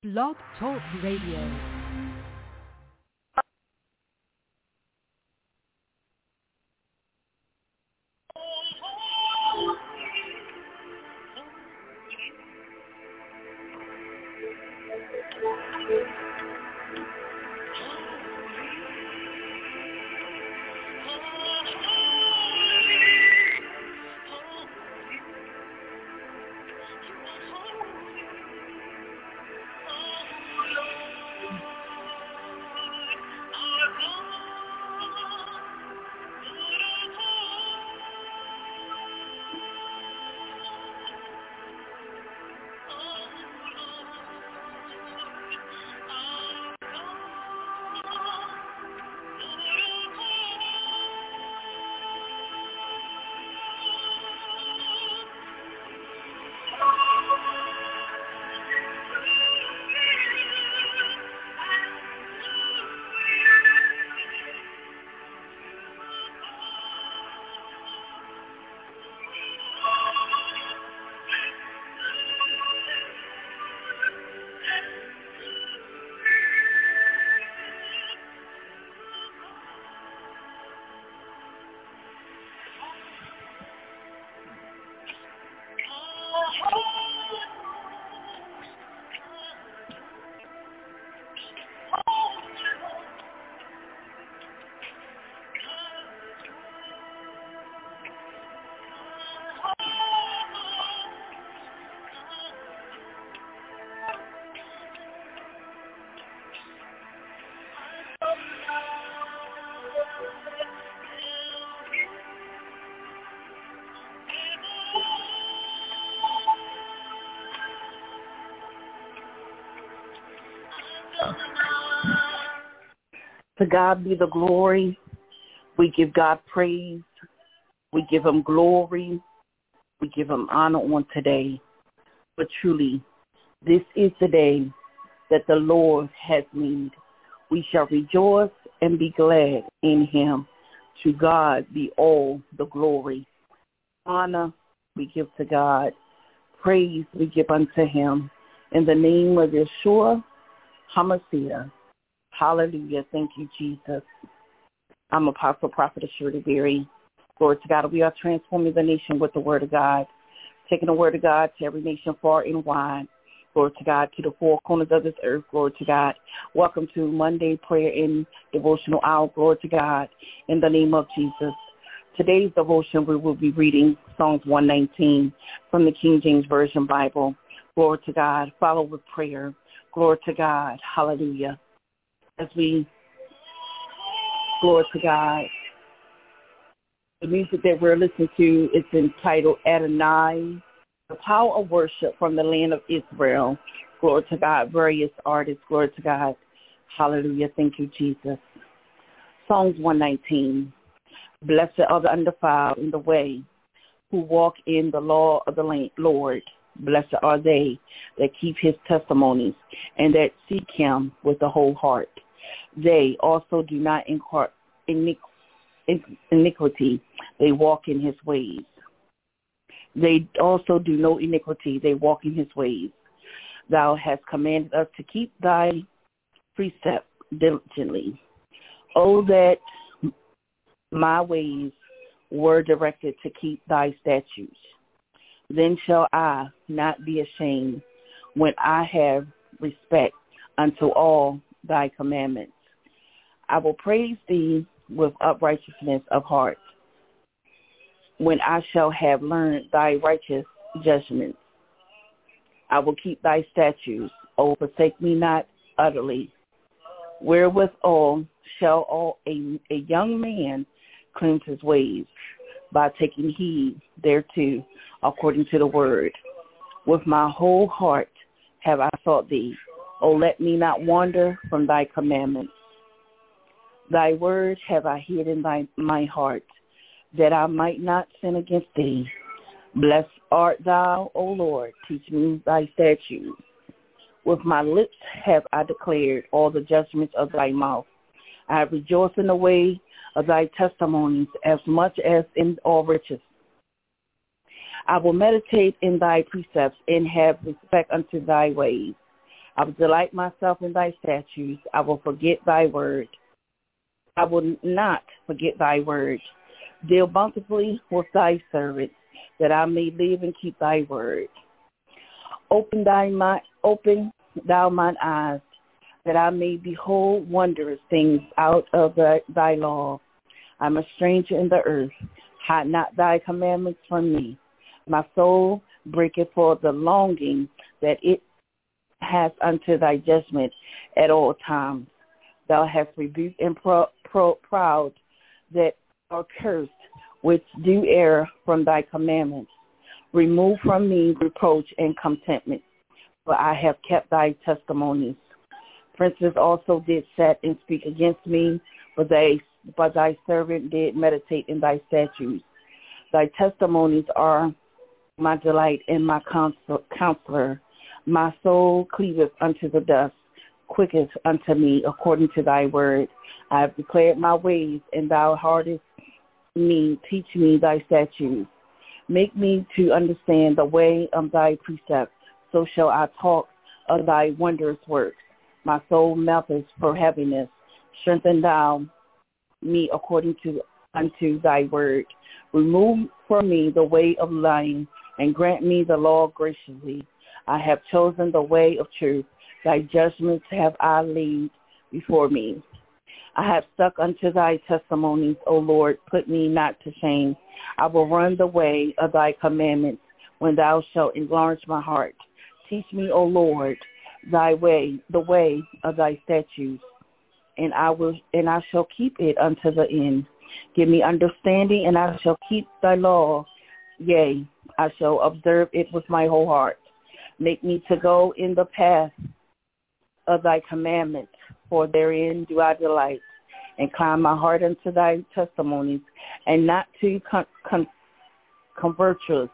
Blog Talk Radio. To God be the glory. We give God praise. We give him glory. We give him honor on today. But truly, this is the day that the Lord has made. We shall rejoice and be glad in him. To God be all the glory. Honor we give to God. Praise we give unto him. In the name of Yeshua HaMashiach. Hallelujah. Thank you, Jesus. I'm Apostle Prophetess Shirley Berry. Glory to God. We are transforming the nation with the word of God, taking the word of God to every nation far and wide. Glory to God, to the four corners of this earth. Glory to God. Welcome to Monday Prayer and Devotional Hour. Glory to God. In the name of Jesus. Today's devotion, we will be reading Psalms 119 from the King James Version Bible. Glory to God. Follow with prayer. Glory to God. Hallelujah. As we, glory to God, the music that we're listening to is entitled Adonai, the Power of Worship from the Land of Israel. Glory to God, various artists, glory to God. Hallelujah, thank you, Jesus. Psalms 119, blessed are the undefiled in the way, who walk in the law of the Lord. Blessed are they that keep his testimonies and that seek him with the whole heart. They also do not incur iniquity. They walk in his ways. They also do no iniquity. They walk in his ways. Thou hast commanded us to keep thy precept diligently. Oh, that my ways were directed to keep thy statutes. Then shall I not be ashamed when I have respect unto all thy commandments. I will praise thee with uprightness of heart when I shall have learned thy righteous judgments. I will keep thy statutes. O forsake me not utterly. Wherewithal shall a young man cleanse his ways, by taking heed thereto according to the word. With my whole heart have I sought thee. O let me not wander from thy commandments. Thy words have I hid in my heart, that I might not sin against thee. Blessed art thou, O Lord, teach me thy statutes. With my lips have I declared all the judgments of thy mouth. I rejoice in the way of thy testimonies as much as in all riches. I will meditate in thy precepts and have respect unto thy ways. I will delight myself in thy statutes. I will forget thy word. I will not forget thy word. Deal bountifully with thy servant, that I may live and keep thy word. Open thou mine eyes, that I may behold wondrous things out of thy law. I'm a stranger in the earth. Hide not thy commandments from me. My soul breaketh for the longing that it has unto thy judgment at all times. Thou hast rebuked and proud that are cursed, which do err from thy commandments. Remove from me reproach and contentment, for I have kept thy testimonies. Princes also did set and speak against me, but thy servant did meditate in thy statutes. Thy testimonies are my delight and my counselor. My soul cleaveth unto the dust, quicketh unto me according to thy word. I have declared my ways, and thou heartest me. Teach me thy statutes. Make me to understand the way of thy precepts. So shall I talk of thy wondrous works. My soul melteth for heaviness. Strengthen thou me according unto thy word. Remove from me the way of lying, and grant me the law graciously. I have chosen the way of truth. Thy judgments have I laid before me. I have stuck unto thy testimonies, O Lord. Put me not to shame. I will run the way of thy commandments when thou shalt enlarge my heart. Teach me, O Lord, thy way, the way of thy statutes, and I shall keep it unto the end. Give me understanding, and I shall keep thy law. Yea, I shall observe it with my whole heart. Make me to go in the path of thy commandments, for therein do I delight. Incline my heart unto thy testimonies, and not to converters.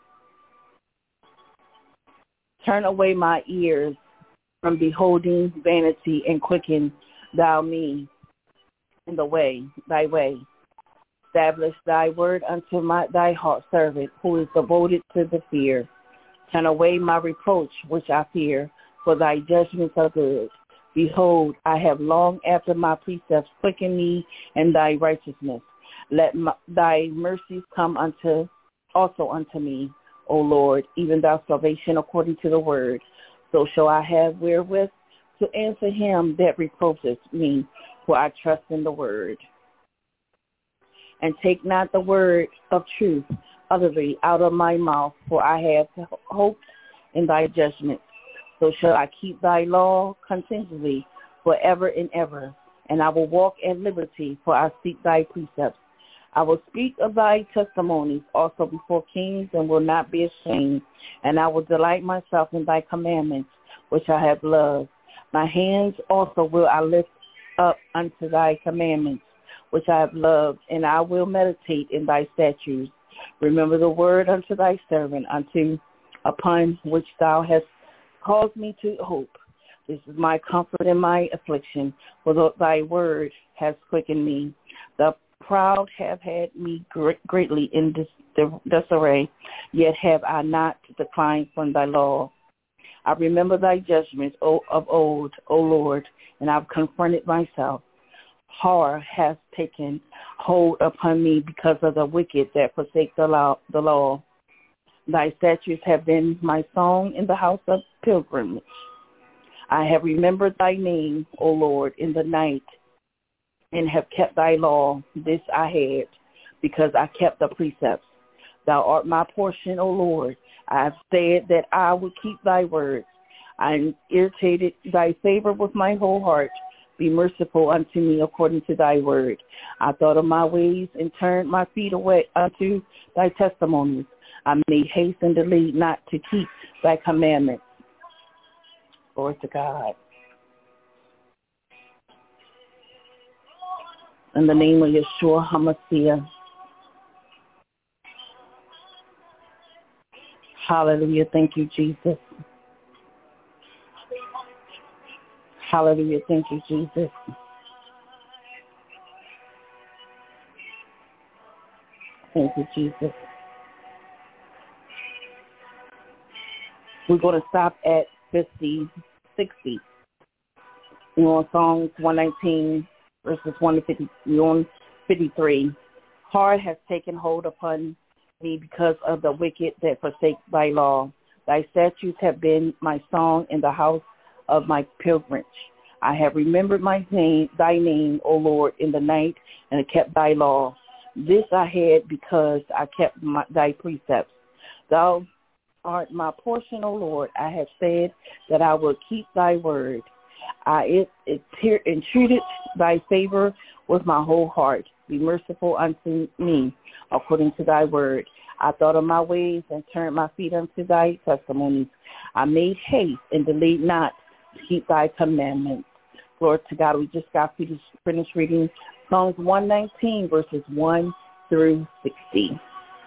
Turn away my ears from beholding vanity, and quicken thou me in the way, thy way. Establish thy word unto thy heart servant, who is devoted to the fear. Turn away my reproach, which I fear, for thy judgments are good. Behold, I have longed after my precepts. Quicken me in thy righteousness. Let thy mercies come also unto me, O Lord, even thy salvation according to the word. So shall I have wherewith to answer him that reproacheth me, for I trust in the word. And take not the word of truth utterly out of my mouth, for I have hoped in thy judgments. So shall I keep thy law continually forever and ever, and I will walk at liberty, for I seek thy precepts. I will speak of thy testimonies also before kings, and will not be ashamed, and I will delight myself in thy commandments, which I have loved. My hands also will I lift up unto thy commandments, which I have loved, and I will meditate in thy statutes. Remember the word unto thy servant, upon which thou hast caused me to hope. This is my comfort in my affliction, for thy word has quickened me. The proud have had me greatly in disarray, yet have I not declined from thy law. I remember thy judgments of old, O Lord, and I've confronted myself. Horror has taken hold upon me because of the wicked that forsake the law. Thy statutes have been my song in the house of pilgrimage. I have remembered thy name, O Lord, in the night, and have kept thy law. This I had, because I kept the precepts. Thou art my portion, O Lord. I have said that I would keep thy words. I irritated thy favor with my whole heart. Be merciful unto me according to thy word. I thought of my ways and turned my feet away unto thy testimonies. I made haste and delayed not to keep thy commandments. Glory to God. In the name of Yeshua HaMashiach. Hallelujah. Thank you, Jesus. Hallelujah. Thank you, Jesus. Thank you, Jesus. We're going to stop at 50. 60. We're on Psalms 119, verses 1 to 50. We're on 53. Heart has taken hold upon me because of the wicked that forsake thy law. Thy statutes have been my song in the house of my pilgrimage. I have remembered thy name, O Lord, in the night, and have kept thy law. This I had because I kept thy precepts. Thou art my portion, O Lord. I have said that I will keep thy word. I entreated thy favor with my whole heart. Be merciful unto me, according to thy word. I thought of my ways and turned my feet unto thy testimonies. I made haste and delayed not to keep thy commandments. Glory to God. We just got finished reading Psalms 119, verses 1 through 60.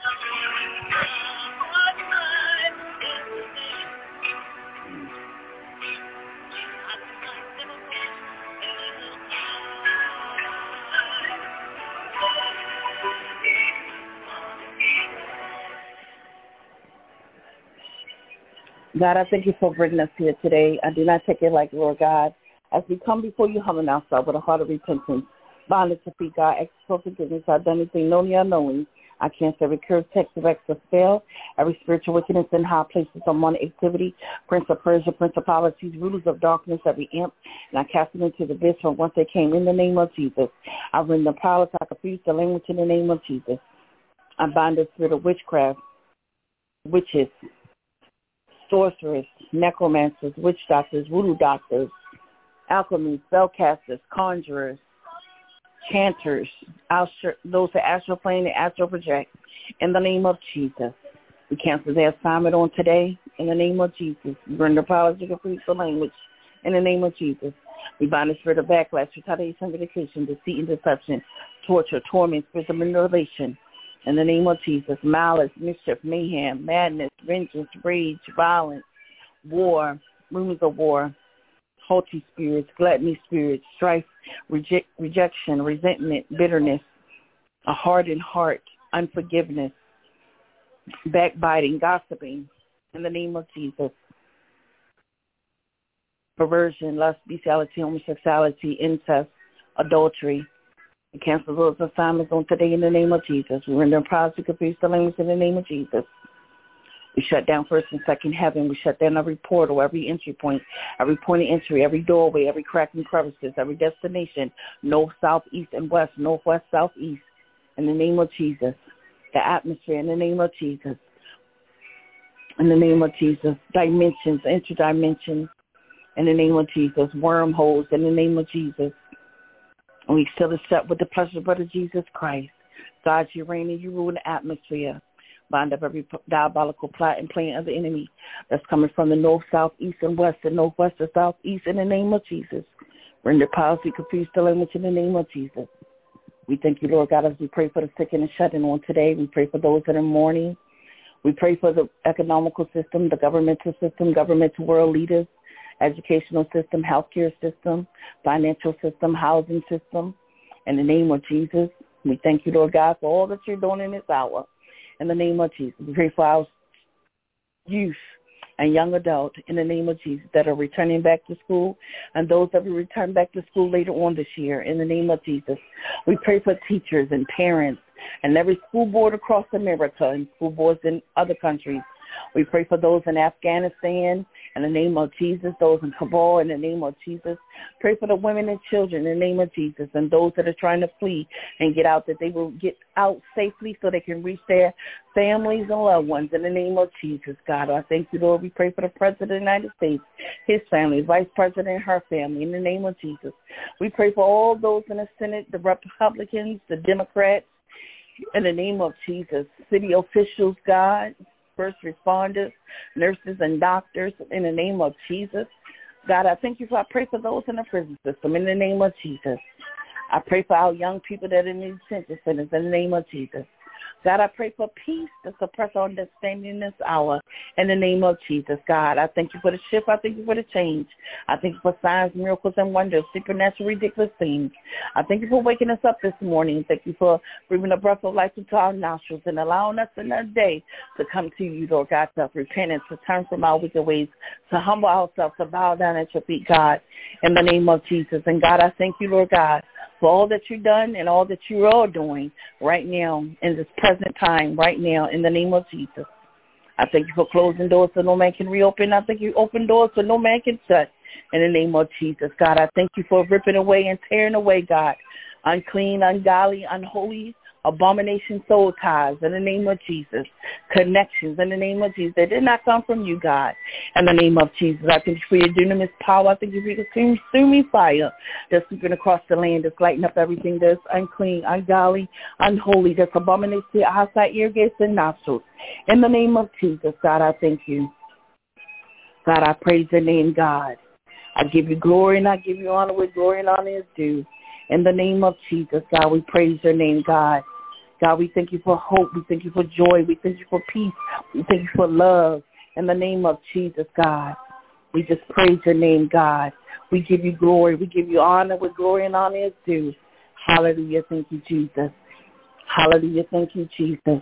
God, I thank you for bringing us here today. I do not take it like, Lord God, as we come before you humbling ourselves with a heart of repentance, bondage to feet, God, ask for forgiveness. I've done anything knowingly or unknowingly. I cancel every curse, text, of extra spell, every spiritual wickedness in high places, unwanted activity, prince of Persia, principalities, rulers of darkness, every imp, and I cast them into the abyss from whence they came in the name of Jesus. I bring the power to confuse the language in the name of Jesus. I bind the spirit of witchcraft, witches, sorcerers, necromancers, witch doctors, voodoo doctors, alchemists, spellcasters, conjurers, chanters, those that astral plane and astral project. In the name of Jesus, we cancel their assignment on today. In the name of Jesus, we bring the power to confuse the language. In the name of Jesus, we bind the spirit of backlash, retaliation, vindication, deceit, and deception, torture, torment, spirit of manipulation. In the name of Jesus, malice, mischief, mayhem, madness, vengeance, rage, violence, war, rumors of war, haughty spirits, gluttony spirits, strife, rejection, resentment, bitterness, a hardened heart, unforgiveness, backbiting, gossiping. In the name of Jesus, perversion, lust, bestiality, homosexuality, incest, adultery. We cancel those assignments on today in the name of Jesus. We render powers to confuse the language in the name of Jesus. We shut down first and second heaven. We shut down every portal, every entry point, every point of entry, every doorway, every crack and crevices, every destination, north, south, east, and west, northwest, southeast, in the name of Jesus. The atmosphere, in the name of Jesus. In the name of Jesus. Dimensions, interdimensions, in the name of Jesus. Wormholes, in the name of Jesus. And we seal this up with the precious blood of Jesus Christ. God, you reign and you rule in the atmosphere. Bind up every diabolical plot and plan of the enemy that's coming from the north, south, east, and west, and northwest, and southeast, in the name of Jesus. Render policy, confuse the language in the name of Jesus. We thank you, Lord God, as we pray for the sick and the shut-in on today. We pray for those that are mourning. We pray for the economical system, the governmental system, governmental world leaders, educational system, healthcare system, financial system, housing system. In the name of Jesus, we thank you, Lord God, for all that you're doing in this hour. In the name of Jesus, we pray for our youth and young adult in the name of Jesus that are returning back to school and those that will return back to school later on this year. In the name of Jesus, we pray for teachers and parents and every school board across America and school boards in other countries. We pray for those in Afghanistan in the name of Jesus, those in Kabul in the name of Jesus. Pray for the women and children in the name of Jesus, and those that are trying to flee and get out, that they will get out safely so they can reach their families and loved ones in the name of Jesus, God. I thank you, Lord. We pray for the President of the United States, his family, Vice President, her family, in the name of Jesus. We pray for all those in the Senate, the Republicans, the Democrats, in the name of Jesus, city officials, God, first responders, nurses and doctors, in the name of Jesus. God, I thank you for, I pray for those in the prison system, in the name of Jesus. I pray for our young people that are in these detention centers, in the name of Jesus. God, I pray for peace to suppress our understanding in this hour. In the name of Jesus, God, I thank you for the shift. I thank you for the change. I thank you for signs, miracles, and wonders, supernatural, ridiculous things. I thank you for waking us up this morning. Thank you for breathing a breath of life into our nostrils and allowing us another day to come to you, Lord God, to repentance, to turn from our wicked ways, to humble ourselves, to bow down at your feet, God, in the name of Jesus. And God, I thank you, Lord God, for all that you've done and all that you are doing right now in this present time, right now, in the name of Jesus. I thank you for closing doors so no man can reopen. I thank you open doors so no man can shut. In the name of Jesus, God, I thank you for ripping away and tearing away, God, unclean, ungodly, unholy, abomination, soul ties, in the name of Jesus, connections, in the name of Jesus, that did not come from you, God, in the name of Jesus. I thank you for your dunamis power. I thank you for your consuming fire that's sweeping across the land, that's lighting up everything that's unclean, ungodly, unholy, that's abomination to your eyesight, ear gates, and nostrils. In the name of Jesus, God, I thank you. God, I praise your name, God. I give you glory and I give you honor with glory and honor is due. In the name of Jesus, God, we praise your name, God. God, we thank you for hope. We thank you for joy. We thank you for peace. We thank you for love. In the name of Jesus, God, we just praise your name, God. We give you glory. We give you honor with glory and honor is due. Hallelujah. Thank you, Jesus. Hallelujah. Thank you, Jesus.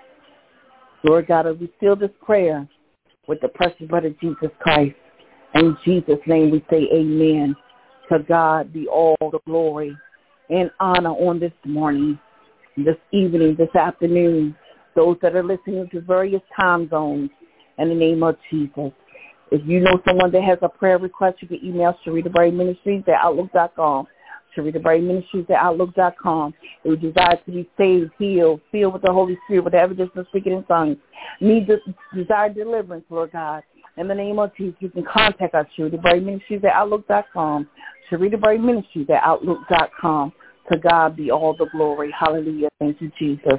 Lord God, as we seal this prayer with the precious blood of Jesus Christ, in Jesus' name we say amen. To God be all the glory and honor on this morning, this evening, this afternoon, those that are listening to various time zones, in the name of Jesus. If you know someone that has a prayer request, you can email Sharita Berry Ministries at Outlook.com. Sharita Berry Ministries at Outlook.com. If you desire to be saved, healed, filled with the Holy Spirit, with the evidence of speaking in tongues, need this desired deliverance, Lord God, in the name of Jesus, you can contact us, Sharita Berry Ministries at Outlook.com. Sharita Berry Ministries at Outlook.com. To God be all the glory. Hallelujah. Thank you, Jesus.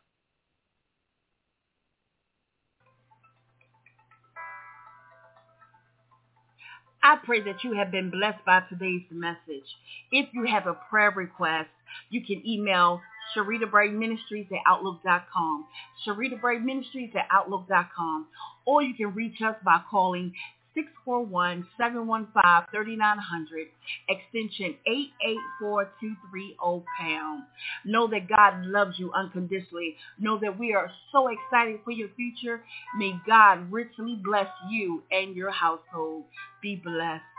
I pray that you have been blessed by today's message. If you have a prayer request, you can email Sharita Berry Ministries at Outlook.com. Sharita Berry Ministries at Outlook.com. Or you can reach us by calling 641-715-3900, extension 884-230 #. Know that God loves you unconditionally. Know that we are so excited for your future. May God richly bless you and your household. Be blessed.